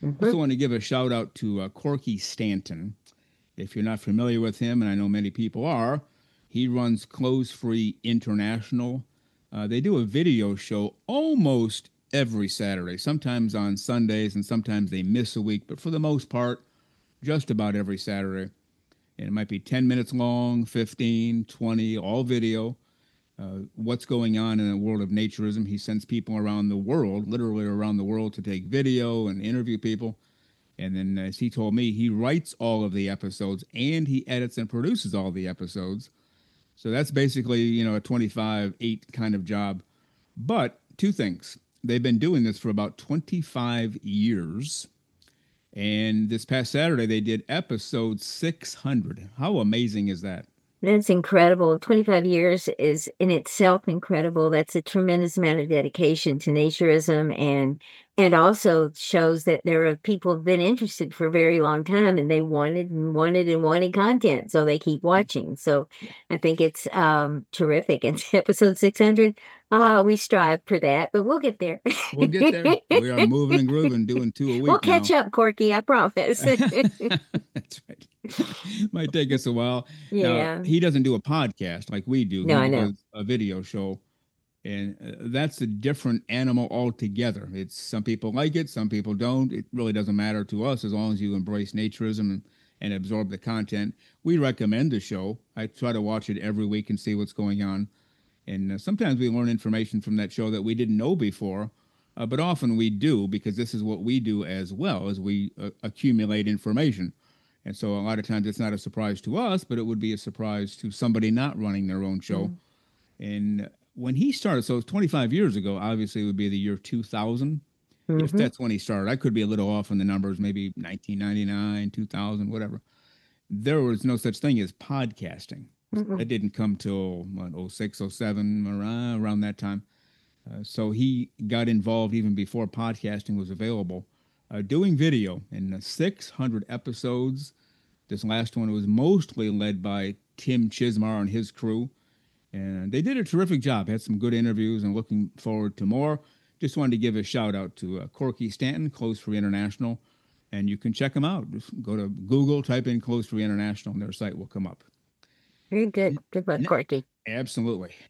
Also want to give a shout out to Corky Stanton. If you're not familiar with him, and I know many people are, he runs Clothes Free International. They do a video show almost every Saturday, sometimes on Sundays, and sometimes they miss a week, but for the most part, just about every Saturday. And it might be 10 minutes long, 15, 20, all video. What's going on in the world of naturism. He sends people around the world, literally around the world, to take video and interview people. And then, as he told me, he writes all of the episodes and he edits and produces all the episodes. So that's basically, a 25/8 kind of job. But two things. They've been doing this for about 25 years. And this past Saturday, they did episode 600. How amazing is that? That's incredible. 25 years is in itself incredible. That's a tremendous amount of dedication to naturism and also shows that there are people who've been interested for a very long time and they wanted and wanted and wanted content. So they keep watching. So I think it's terrific. And episode 600, we strive for that, but we'll get there. We'll get there. We are moving and grooving, doing two a We'll week catch now. up, Corky, I promise. That's right. Might take us a while. Now, Yeah. he doesn't do a podcast like we do. No, He I does know. a video show, and that's a different animal altogether. It's some people like it, some people don't. It really doesn't matter to us as long as you embrace naturism and absorb the content. We recommend the show. I try to watch it every week and see what's going on. And sometimes we learn information from that show that we didn't know before, but often we do because this is what we do as well as we accumulate information. And so a lot of times it's not a surprise to us, but it would be a surprise to somebody not running their own show. And when he started, so 25 years ago, obviously it would be the year 2000, if Mm-hmm. that's when he started. I could be a little off on the numbers, maybe 1999, 2000, whatever. There was no such thing as podcasting. Mm-hmm. That didn't come till what, oh 06, oh 07, around that time. So he got involved even before podcasting was available, doing video in 600 episodes. This last one was mostly led by Tim Chismar and his crew. And they did a terrific job. Had some good interviews and looking forward to more. Just wanted to give a shout out to Corky Stanton, Clothes Free International. And you can check them out. Just go to Google, type in Clothes Free International, and their site will come up. Very good. Good luck, Ne- Corky. Absolutely.